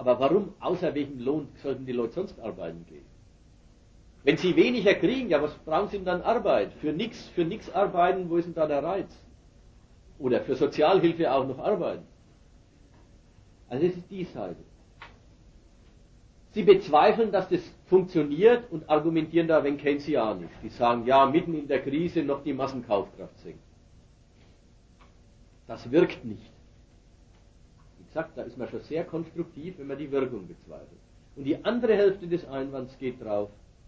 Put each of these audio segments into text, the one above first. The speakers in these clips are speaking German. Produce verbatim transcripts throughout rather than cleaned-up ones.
Aber warum, außer welchem Lohn, sollten die Leute sonst arbeiten gehen? Wenn sie weniger kriegen, ja, was brauchen sie denn dann Arbeit? Für nichts, für nichts arbeiten, wo ist denn da der Reiz? Oder für Sozialhilfe auch noch arbeiten? Also das ist die Seite. Sie bezweifeln, dass das funktioniert und argumentieren da wenn keynesianisch. Die sagen, ja, mitten in der Krise noch die Massenkaufkraft sinkt. Das wirkt nicht. Wie gesagt, da ist man schon sehr konstruktiv, wenn man die Wirkung bezweifelt. Und die andere Hälfte des Einwands geht drauf.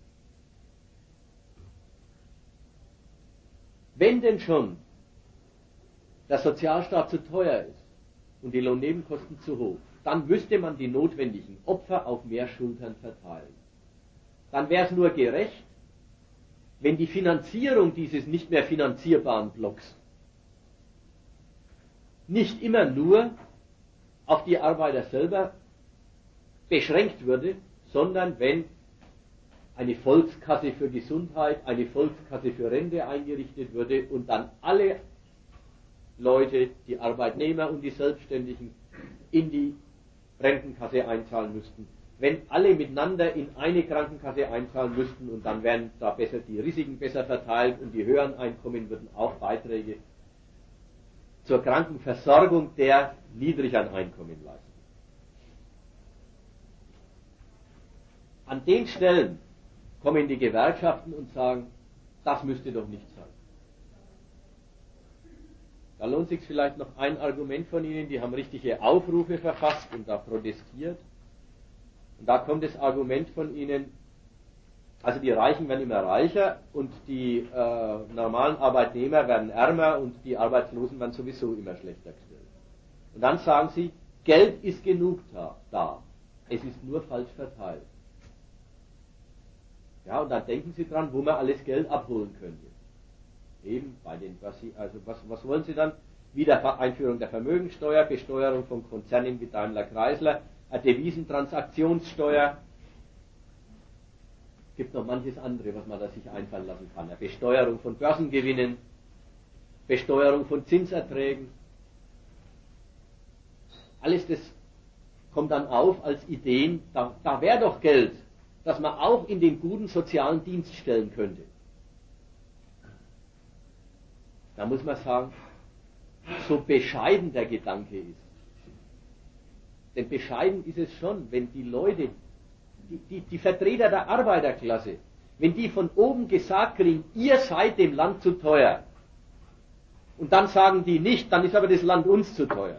Wenn denn schon der Sozialstaat zu teuer ist und die Lohnnebenkosten zu hoch, dann müsste man die notwendigen Opfer auf mehr Schultern verteilen. Dann wäre es nur gerecht, wenn die Finanzierung dieses nicht mehr finanzierbaren Blocks nicht immer nur auf die Arbeiter selber beschränkt würde, sondern wenn eine Volkskasse für Gesundheit, eine Volkskasse für Rente eingerichtet würde und dann alle Leute, die Arbeitnehmer und die Selbstständigen, in die Rentenkasse einzahlen müssten. Wenn alle miteinander in eine Krankenkasse einzahlen müssten und dann wären da besser die Risiken besser verteilt und die höheren Einkommen würden auch Beiträge zur Krankenversorgung der niedrigeren Einkommen leisten. An den Stellen kommen die Gewerkschaften und sagen, das müsste doch nicht sein. Da lohnt sich vielleicht noch ein Argument von Ihnen, die haben richtige Aufrufe verfasst und da protestiert. Und da kommt das Argument von Ihnen, also die Reichen werden immer reicher und die äh, normalen Arbeitnehmer werden ärmer und die Arbeitslosen werden sowieso immer schlechter gestellt. Und dann sagen Sie, Geld ist genug da, da. Es ist nur falsch verteilt. Ja, und dann denken Sie dran, wo man alles Geld abholen könnte. Eben bei den, was Sie, also was, was wollen Sie dann? Wieder Einführung der Vermögensteuer, Besteuerung von Konzernen wie Daimler Chrysler, eine Devisentransaktionssteuer. Es gibt noch manches andere, was man da sich einfallen lassen kann. Eine Besteuerung von Börsengewinnen, Besteuerung von Zinserträgen. Alles das kommt dann auf als Ideen, da, da wäre doch Geld, das man auch in den guten sozialen Dienst stellen könnte. Da muss man sagen, so bescheiden der Gedanke ist. Denn bescheiden ist es schon, wenn die Leute, die, die, die Vertreter der Arbeiterklasse, wenn die von oben gesagt kriegen, ihr seid dem Land zu teuer. Und dann sagen die nicht, dann ist aber das Land uns zu teuer.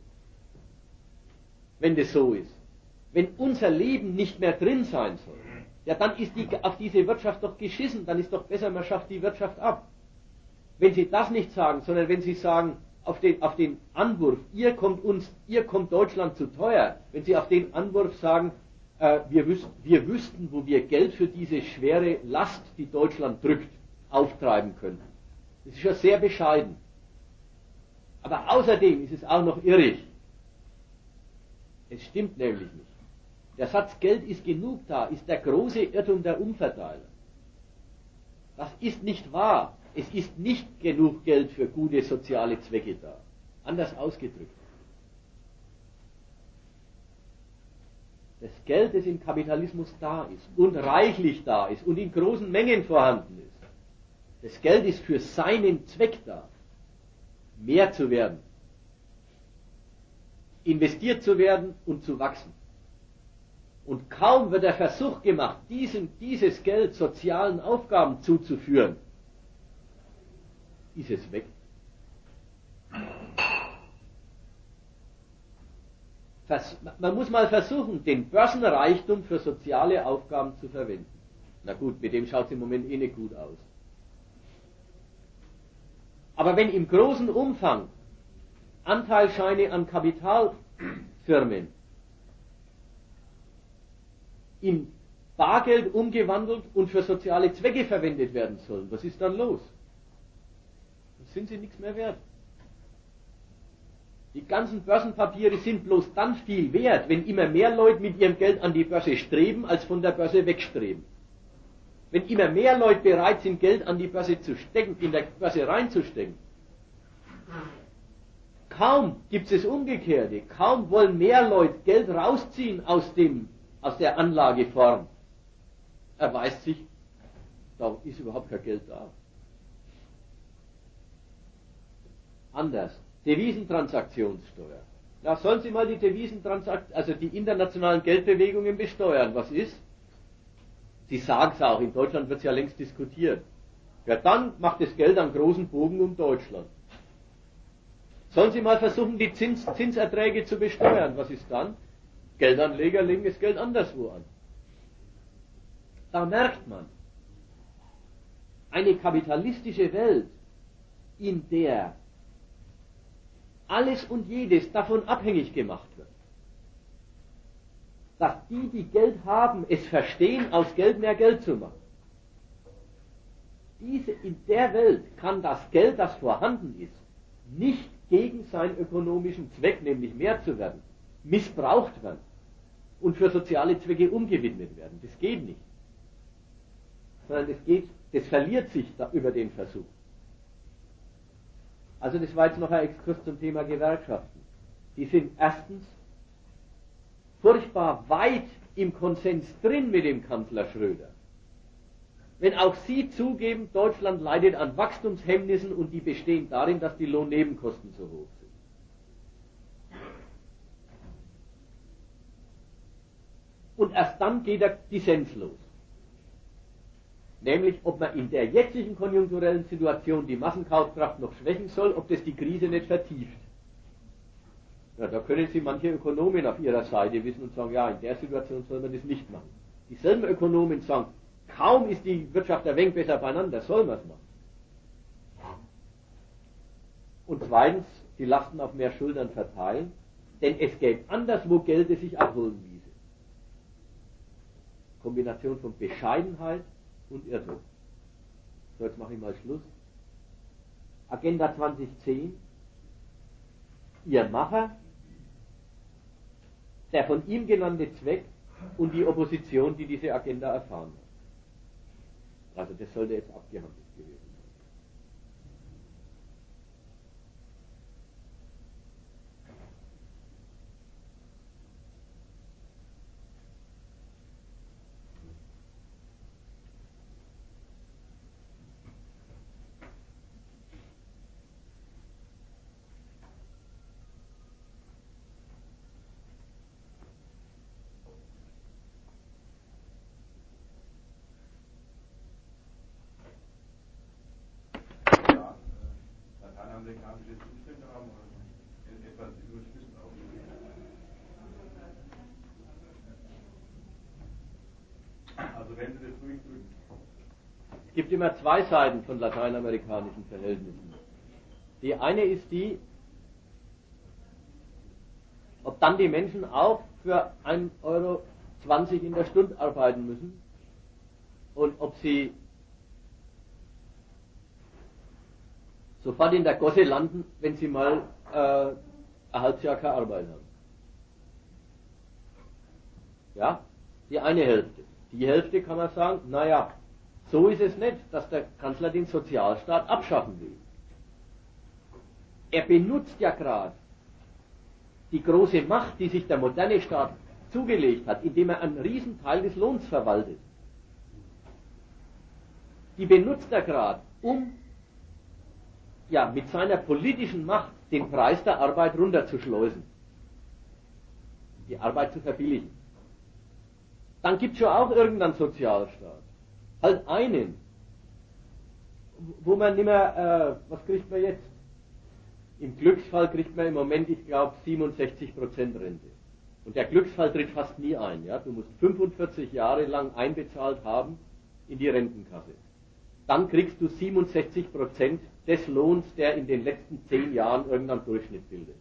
Wenn das so ist. Wenn unser Leben nicht mehr drin sein soll, ja dann ist die, auf diese Wirtschaft doch geschissen, dann ist doch besser, man schafft die Wirtschaft ab. Wenn Sie das nicht sagen, sondern wenn Sie sagen, auf den, auf den Anwurf, ihr kommt uns, ihr kommt Deutschland zu teuer, wenn Sie auf den Anwurf sagen, äh, wir, wüs wir wüssten, wo wir Geld für diese schwere Last, die Deutschland drückt, auftreiben könnten. Das ist ja sehr bescheiden. Aber außerdem ist es auch noch irrig. Es stimmt nämlich nicht. Der Satz Geld ist genug da, ist der große Irrtum der Umverteiler. Das ist nicht wahr. Es ist nicht genug Geld für gute soziale Zwecke da. Anders ausgedrückt. Das Geld, das im Kapitalismus da ist und reichlich da ist und in großen Mengen vorhanden ist, das Geld ist für seinen Zweck da, mehr zu werden, investiert zu werden und zu wachsen. Und kaum wird der Versuch gemacht, diesen, dieses Geld sozialen Aufgaben zuzuführen, ist es weg. Vers man muss mal versuchen, den Börsenreichtum für soziale Aufgaben zu verwenden. Na gut, mit dem schaut es im Moment eh nicht gut aus. Aber wenn im großen Umfang Anteilsscheine an Kapitalfirmen in Bargeld umgewandelt und für soziale Zwecke verwendet werden sollen, was ist dann los? Dann sind sie nichts mehr wert. Die ganzen Börsenpapiere sind bloß dann viel wert, wenn immer mehr Leute mit ihrem Geld an die Börse streben, als von der Börse wegstreben. Wenn immer mehr Leute bereit sind, Geld an die Börse zu stecken, in der Börse reinzustecken, Kaum gibt es das Umgekehrte. Kaum wollen mehr Leute Geld rausziehen aus, dem, aus der Anlageform. Erweist sich, da ist überhaupt kein Geld da. Anders. Devisentransaktionssteuer. Na, sollen Sie mal die Devisentransaktionen, also die internationalen Geldbewegungen besteuern. Was ist? Sie sagen es auch, in Deutschland wird es ja längst diskutiert. Ja, dann macht das Geld einen großen Bogen um Deutschland. Sollen Sie mal versuchen, die Zins, Zinserträge zu besteuern. Was ist dann? Geldanleger legen das Geld anderswo an. Da merkt man, eine kapitalistische Welt, in der alles und jedes davon abhängig gemacht wird, dass die, die Geld haben, es verstehen, aus Geld mehr Geld zu machen. Diese, in der Welt kann das Geld, das vorhanden ist, nicht gegen seinen ökonomischen Zweck, nämlich mehr zu werden, missbraucht werden und für soziale Zwecke umgewidmet werden. Das geht nicht. Sondern das geht, das verliert sich da über den Versuch. Also das war jetzt noch ein Exkurs zum Thema Gewerkschaften. Die sind erstens furchtbar weit im Konsens drin mit dem Kanzler Schröder. Wenn auch Sie zugeben, Deutschland leidet an Wachstumshemmnissen und die bestehen darin, dass die Lohnnebenkosten so hoch sind. Und erst dann geht der Dissens los. Nämlich, ob man in der jetzigen konjunkturellen Situation die Massenkaufkraft noch schwächen soll, ob das die Krise nicht vertieft. Ja, da können Sie manche Ökonomen auf Ihrer Seite wissen und sagen, ja, in der Situation soll man das nicht machen. Dieselben Ökonomen sagen, kaum ist die Wirtschaft ein wenig besser beieinander, soll man es machen. Und zweitens, die Lasten auf mehr Schultern verteilen, denn es gäbe anderswo Geld, das sich abholen ließe. Kombination von Bescheidenheit und Irrtum. So, jetzt mache ich mal Schluss. Agenda zwanzig zehn. Ihr Macher, der von ihm genannte Zweck und die Opposition, die diese Agenda erfahren hat. Also das sollte jetzt abgehandelt gewesen sein. Amerikanische Zustände haben oder etwas überspitzt ausgedrückt. Also wenn Sie das durchdrücken. Es gibt immer zwei Seiten von lateinamerikanischen Verhältnissen. Die eine ist die, ob dann die Menschen auch für ein Euro zwanzig in der Stunde arbeiten müssen und ob sie sofort in der Gosse landen, wenn sie mal äh, ein halbes Jahr keine Arbeit haben. Ja, die eine Hälfte. Die Hälfte kann man sagen, naja, so ist es nicht, dass der Kanzler den Sozialstaat abschaffen will. Er benutzt ja gerade die große Macht, die sich der moderne Staat zugelegt hat, indem er einen riesen Teil des Lohns verwaltet. Die benutzt er gerade, um ja, mit seiner politischen Macht den Preis der Arbeit runterzuschleusen. Die Arbeit zu verbilligen. Dann gibt es schon auch irgendeinen Sozialstaat. Halt einen. Wo man nicht mehr, äh, was kriegt man jetzt? Im Glücksfall kriegt man im Moment, ich glaube, siebenundsechzig Prozent Rente. Und der Glücksfall tritt fast nie ein. Ja? Du musst fünfundvierzig Jahre lang einbezahlt haben in die Rentenkasse. Dann kriegst du siebenundsechzig Prozent des Lohns, der in den letzten zehn Jahren irgendeinen Durchschnitt bildet.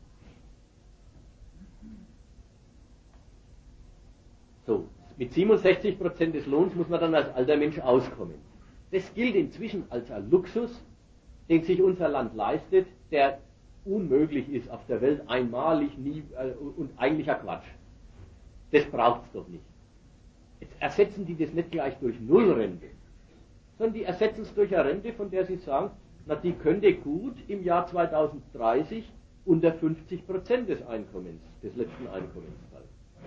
So, mit siebenundsechzig Prozent des Lohns muss man dann als alter Mensch auskommen. Das gilt inzwischen als ein Luxus, den sich unser Land leistet, der unmöglich ist auf der Welt, einmalig, nie äh, und eigentlich ein Quatsch. Das braucht es doch nicht. Jetzt ersetzen die das nicht gleich durch Nullrente, sondern die ersetzen es durch eine Rente, von der sie sagen, na die könnte gut im Jahr zweitausenddreißig unter fünfzig Prozent des Einkommens, des letzten Einkommens fallen.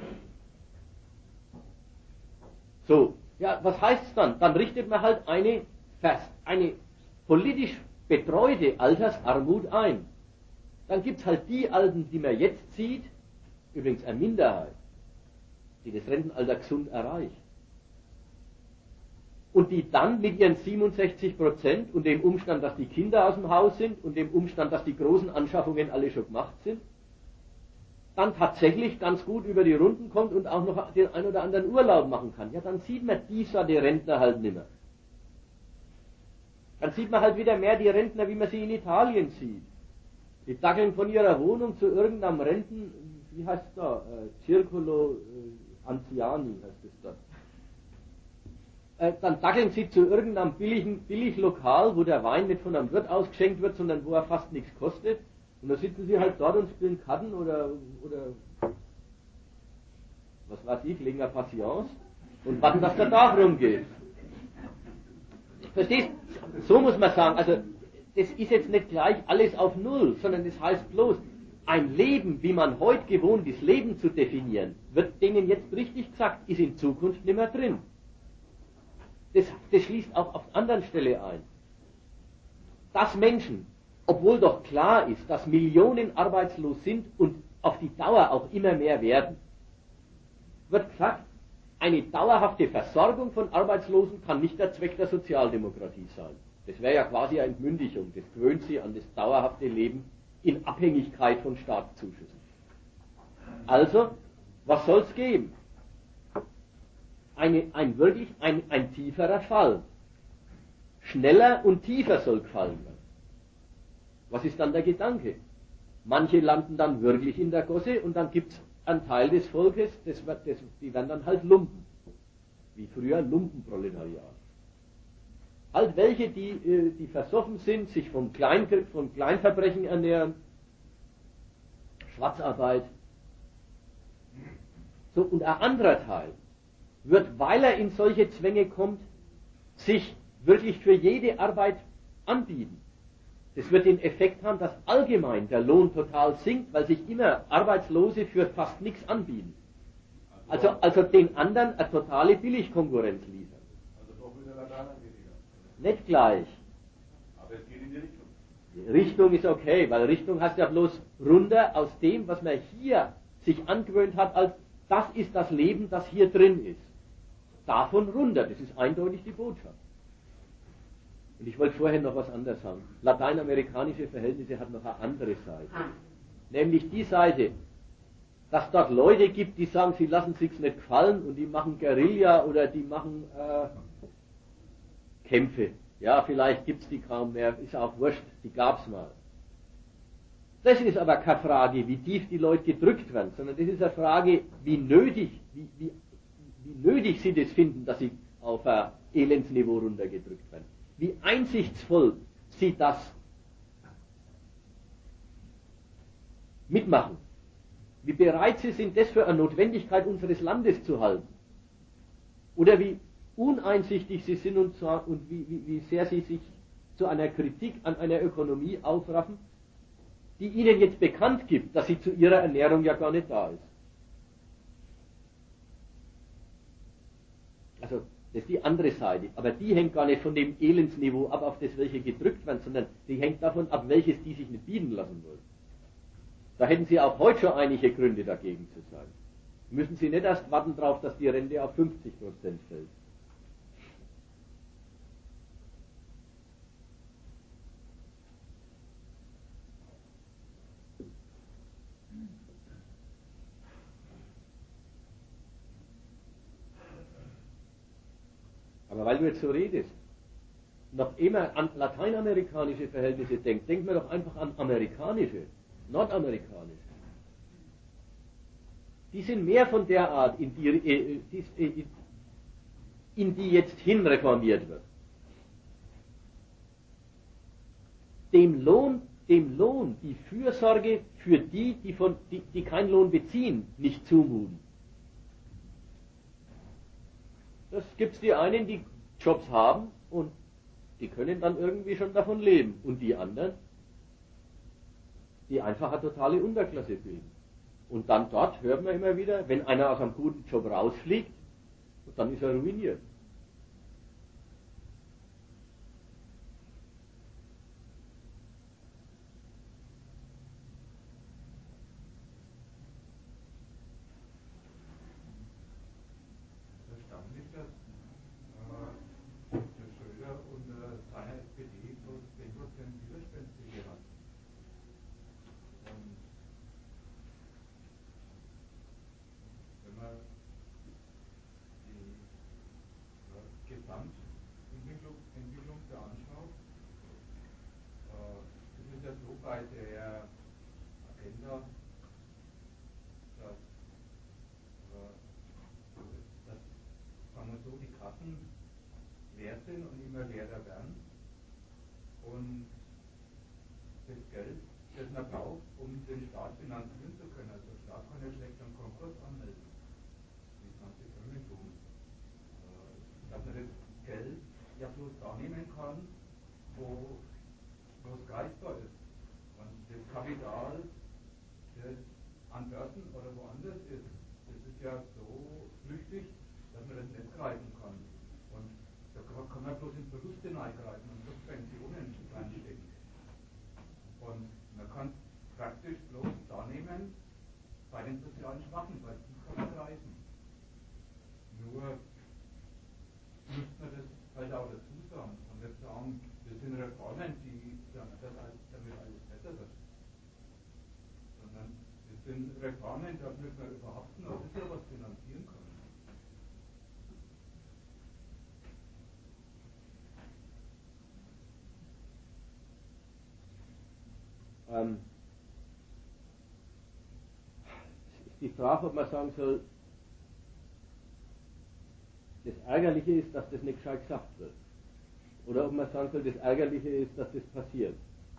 So, ja, was heißt es dann? Dann richtet man halt eine, eine politisch betreute Altersarmut ein. Dann gibt es halt die Alten, die man jetzt sieht, übrigens eine Minderheit, die das Rentenalter gesund erreicht. Und die dann mit ihren siebenundsechzig Prozent und dem Umstand, dass die Kinder aus dem Haus sind und dem Umstand, dass die großen Anschaffungen alle schon gemacht sind, dann tatsächlich ganz gut über die Runden kommt und auch noch den ein oder anderen Urlaub machen kann. Ja, dann sieht man die Sorte Rentner halt nimmer. Dann sieht man halt wieder mehr die Rentner, wie man sie in Italien sieht. Die dackeln von ihrer Wohnung zu irgendeinem Renten, wie heißt es da, äh, Circolo äh, Anziani heißt es da. Äh, dann dackeln sie zu irgendeinem billigen Billiglokal, wo der Wein nicht von einem Wirt ausgeschenkt wird, sondern wo er fast nichts kostet. Und da sitzen sie halt dort und spielen Karten oder, oder was weiß ich, legen eine Patience und warten, dass der Tag rumgeht. Verstehst? So muss man sagen, also das ist jetzt nicht gleich alles auf Null, sondern das heißt bloß, ein Leben, wie man heute gewohnt ist, Leben zu definieren, wird denen jetzt richtig gesagt, ist in Zukunft nicht mehr drin. Das, das schließt auch auf anderen Stelle ein. Dass Menschen, obwohl doch klar ist, dass Millionen arbeitslos sind und auf die Dauer auch immer mehr werden, wird gesagt, eine dauerhafte Versorgung von Arbeitslosen kann nicht der Zweck der Sozialdemokratie sein. Das wäre ja quasi eine Entmündigung, das gewöhnt sie an das dauerhafte Leben in Abhängigkeit von Staatszuschüssen. Also, was soll es geben? Eine, ein wirklich ein, ein tieferer Fall. Schneller und tiefer soll gefallen werden. Was ist dann der Gedanke? Manche landen dann wirklich in der Gosse und dann gibt es einen Teil des Volkes, das wird, das, die werden dann halt Lumpen. Wie früher Lumpenproletariat. Halt welche, die, die versoffen sind, sich vom, Klein, vom Kleinverbrechen ernähren, Schwarzarbeit. So, und ein anderer Teil wird, weil er in solche Zwänge kommt, sich wirklich für jede Arbeit anbieten. Das wird den Effekt haben, dass allgemein der Lohn total sinkt, weil sich immer Arbeitslose für fast nichts anbieten. Also, also den anderen eine totale Billigkonkurrenz liefern. Also doch wieder Lateinamerika. Nicht gleich. Aber es geht in die Richtung. Die Richtung ist okay, weil Richtung heißt ja bloß runter aus dem, was man hier sich angewöhnt hat, als das ist das Leben, das hier drin ist. Davon runter, das ist eindeutig die Botschaft. Und ich wollte vorher noch was anderes sagen. Lateinamerikanische Verhältnisse hat noch eine andere Seite. Nämlich die Seite, dass dort Leute gibt, die sagen, sie lassen sich's nicht gefallen und die machen Guerilla oder die machen äh, Kämpfe. Ja, vielleicht gibt's die kaum mehr, ist auch wurscht, die gab's mal. Das ist aber keine Frage, wie tief die Leute gedrückt werden, sondern das ist eine Frage, wie nötig, wie, wie, wie nötig sie das finden, dass sie auf ein Elendsniveau runtergedrückt werden. Wie einsichtsvoll sie das mitmachen. Wie bereit sie sind, das für eine Notwendigkeit unseres Landes zu halten. Oder wie uneinsichtig sie sind und, und wie, wie, wie sehr sie sich zu einer Kritik an einer Ökonomie aufraffen, die ihnen jetzt bekannt gibt, dass sie zu ihrer Ernährung ja gar nicht da ist. Also, das ist die andere Seite. Aber die hängt gar nicht von dem Elendsniveau ab, auf das welche gedrückt werden, sondern die hängt davon ab, welches die sich nicht bieten lassen wollen. Da hätten sie auch heute schon einige Gründe dagegen zu sein. Müssen sie nicht erst warten darauf, dass die Rente auf fünfzig Prozent fällt. Aber weil du jetzt so redest, noch immer an lateinamerikanische Verhältnisse denkst, denk mir doch einfach an amerikanische, nordamerikanische. Die sind mehr von der Art, in die, äh, in die jetzt hin reformiert wird. Dem Lohn, dem Lohn, die Fürsorge für die, die, von, die, die keinen Lohn beziehen, nicht zumuten. Das gibt es die einen, die Jobs haben und die können dann irgendwie schon davon leben. Und die anderen, die einfach eine totale Unterklasse bilden. Und dann dort hört man immer wieder, wenn einer aus einem guten Job rausfliegt, dann ist er ruiniert. Erstaunlich, dass äh, der Schröder und äh, seine S P D bloß zehn Prozent Widerspenstige hat. Und wenn man die äh, Gesamtentwicklung Entwicklung da anschaut, äh, es ist ja so bei der Agenda, dass, äh, dass sagen wir so, die Kassen leer sind und immer leerer werden. Und das Geld, das man braucht, um den Staat finanzieren zu können, also der Staat kann ja schlecht einen Konkurs anmelden, wie es manche Firmen tun, äh, dass man das Geld ja bloß da nehmen kann, wo wo es greifbar ist. Und das Kapital, das an Börsen oder woanders ist, das ist ja so flüchtig, dass man das nicht greifen kann. Und da kann man bloß in Verluste eingreifen und Subventionen reinstecken. Und man kann praktisch bloß da nehmen bei den sozialen Schwachen, weil die kann man greifen. Nur müsste man das halt auch dazu sagen und nicht sagen, das sind Reformen, die damit alles besser wird. Sondern das sind Reformen, damit wir überhaupt noch ein bisschen was finanzieren können. Ähm, ist die Frage, ob man sagen soll, das Ärgerliche ist, dass das nicht gescheit gesagt wird. Oder ob man sagen soll, das Ärgerliche ist, dass das passiert.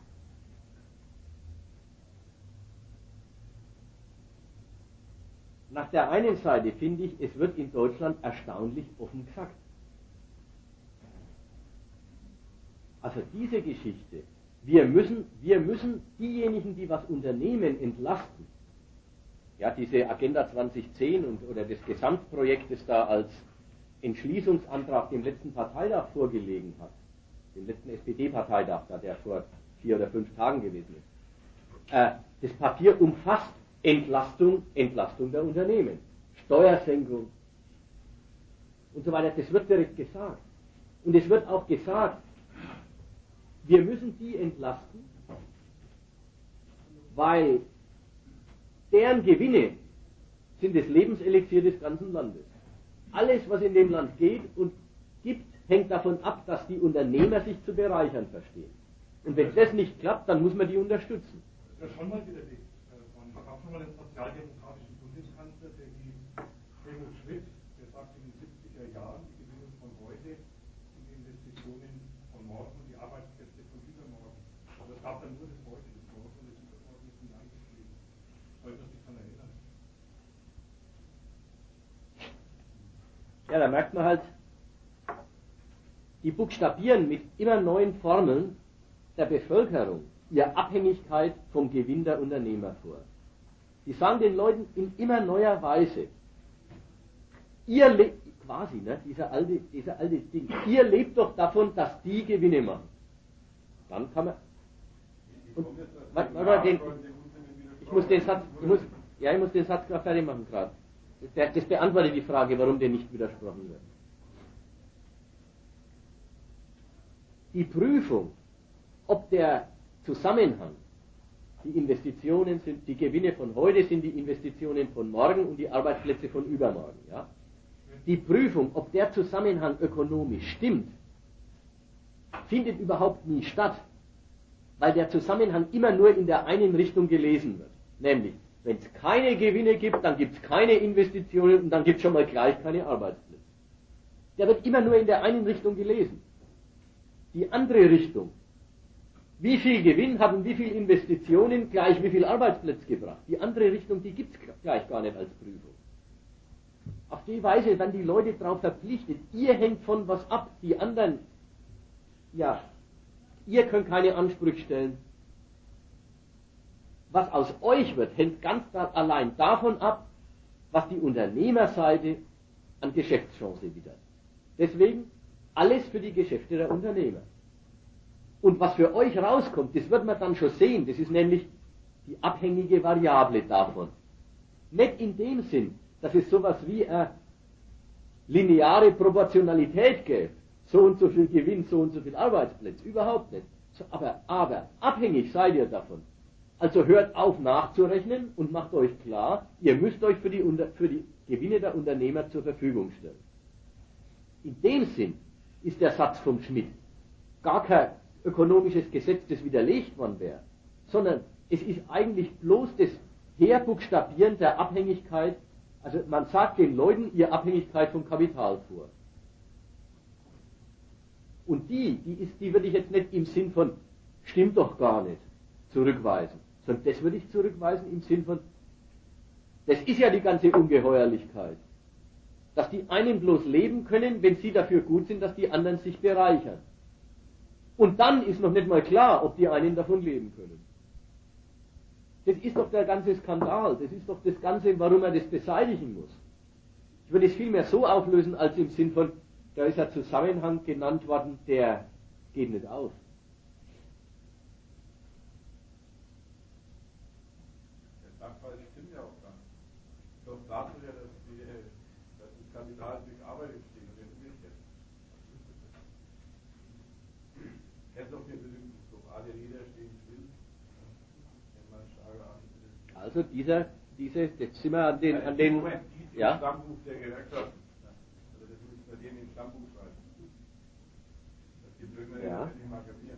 Nach der einen Seite finde ich, es wird in Deutschland erstaunlich offen gesagt. Also diese Geschichte, wir müssen, wir müssen diejenigen, die was unternehmen, entlasten. Ja, diese Agenda zwanzig zehn und, oder das Gesamtprojekt, das da als Entschließungsantrag dem letzten Parteitag vorgelegen hat, dem letzten S P D-Parteitag, da der vor vier oder fünf Tagen gewesen ist. Äh, das Papier umfasst Entlastung, Entlastung der Unternehmen, Steuersenkung und so weiter. Das wird direkt gesagt. Und es wird auch gesagt, wir müssen die entlasten, weil deren Gewinne sind das Lebenselixier des ganzen Landes. Alles, was in dem Land geht und gibt, hängt davon ab, dass die Unternehmer sich zu bereichern verstehen. Und wenn das nicht klappt, dann muss man die unterstützen. Das ist ja schon mal wieder die, man hat auch schon mal den sozialdemokratischen Bundeskanzler, der hieß Helmut Schmidt, der sagt in den siebziger Jahren, die Gewinne von heute sind die Investitionen von morgen und die Arbeitsplätze von übermorgen. Aber es gab dann nur das heute, das morgen und das übermorgen ist nicht eingeschrieben. Sollte man sich daran erinnern. Ja, da merkt man halt, die buchstabieren mit immer neuen Formeln der Bevölkerung ihre Abhängigkeit vom Gewinn der Unternehmer vor. Die sagen den Leuten in immer neuer Weise, ihr lebt, quasi, ne, dieser alte, dieser alte Ding, ihr lebt doch davon, dass die Gewinne machen. Dann kann man, und, warte, warte, den, ich muss den Satz, ich muss, ja, ich muss den Satz gerade fertig machen gerade. Das, das beantwortet die Frage, warum dem nicht widersprochen wird. Die Prüfung, ob der Zusammenhang, die Investitionen sind, die Gewinne von heute sind die Investitionen von morgen und die Arbeitsplätze von übermorgen. Ja? Die Prüfung, ob der Zusammenhang ökonomisch stimmt, findet überhaupt nie statt, weil der Zusammenhang immer nur in der einen Richtung gelesen wird. Nämlich, wenn es keine Gewinne gibt, dann gibt es keine Investitionen und dann gibt es schon mal gleich keine Arbeitsplätze. Der wird immer nur in der einen Richtung gelesen. Die andere Richtung, wie viel Gewinn hatten wie viel Investitionen gleich wie viel Arbeitsplätze gebracht, die andere Richtung, die gibt es gleich gar nicht als Prüfung. Auf die Weise werden die Leute darauf verpflichtet, ihr hängt von was ab, die anderen, ja, ihr könnt keine Ansprüche stellen. was aus euch wird, hängt ganz allein davon ab, was die Unternehmerseite an Geschäftschance wittert. Deswegen alles für die Geschäfte der Unternehmer. Und was für euch rauskommt, das wird man dann schon sehen, das ist nämlich die abhängige Variable davon. Nicht in dem Sinn, dass es sowas wie eine lineare Proportionalität gäbe, so und so viel Gewinn, so und so viel Arbeitsplätze, überhaupt nicht. So, aber, aber abhängig seid ihr davon. Also hört auf nachzurechnen und macht euch klar, ihr müsst euch für die, für die Gewinne der Unternehmer zur Verfügung stellen. In dem Sinn ist der Satz vom Schmidt gar kein ökonomisches Gesetz, das widerlegt worden wäre, sondern es ist eigentlich bloß das Herbuchstabieren der Abhängigkeit, also man sagt den Leuten ihre Abhängigkeit vom Kapital vor. Und die, die, ist, die würde ich jetzt nicht im Sinn von, stimmt doch gar nicht, zurückweisen, sondern das würde ich zurückweisen im Sinn von, das ist ja die ganze Ungeheuerlichkeit, dass die einen bloß leben können, wenn sie dafür gut sind, dass die anderen sich bereichern. Und dann ist noch nicht mal klar, ob die einen davon leben können. Das ist doch der ganze Skandal, das ist doch das Ganze, warum er das beseitigen muss. Ich würde es vielmehr so auflösen, als im Sinn von, da ist ein Zusammenhang genannt worden, der geht nicht auf. Der Sachverhalt stimmt ja auch gar nicht. Doch dazu ja, dass, die, dass das Kapital durch Arbeit entsteht und nicht umgekehrt. Kennt doch den berühmten Spruch, alle Räder stehen still. Also dieser, diese, jetzt sind wir an den, an den, Moment, dies ja? Im Stammbuch der Gewerkschaften. Also das müssen wir denen im Stammbuch schreiben. Das gibt irgendwann Ja. nicht mal kapieren.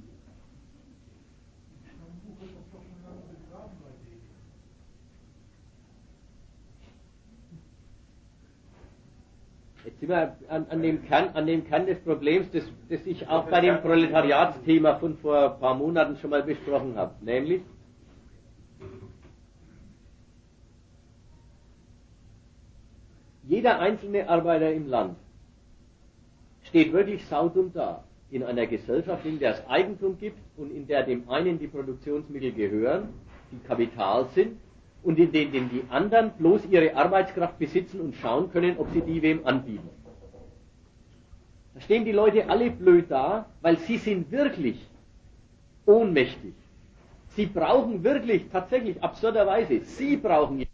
Stammbuch ist doch schon lange begraben bei denen. Jetzt sind wir an, an, dem Kern, an dem Kern des Problems, das, das ich auch bei dem Proletariatsthema von vor ein paar Monaten schon mal besprochen habe, nämlich jeder einzelne Arbeiter im Land steht wirklich saudumm da in einer Gesellschaft, in der es Eigentum gibt und in der dem einen die Produktionsmittel gehören, die Kapital sind, und in denen die anderen bloß ihre Arbeitskraft besitzen und schauen können, ob sie die wem anbieten. Da stehen die Leute alle blöd da, weil sie sind wirklich ohnmächtig. Sie brauchen wirklich, tatsächlich, absurderweise, sie brauchen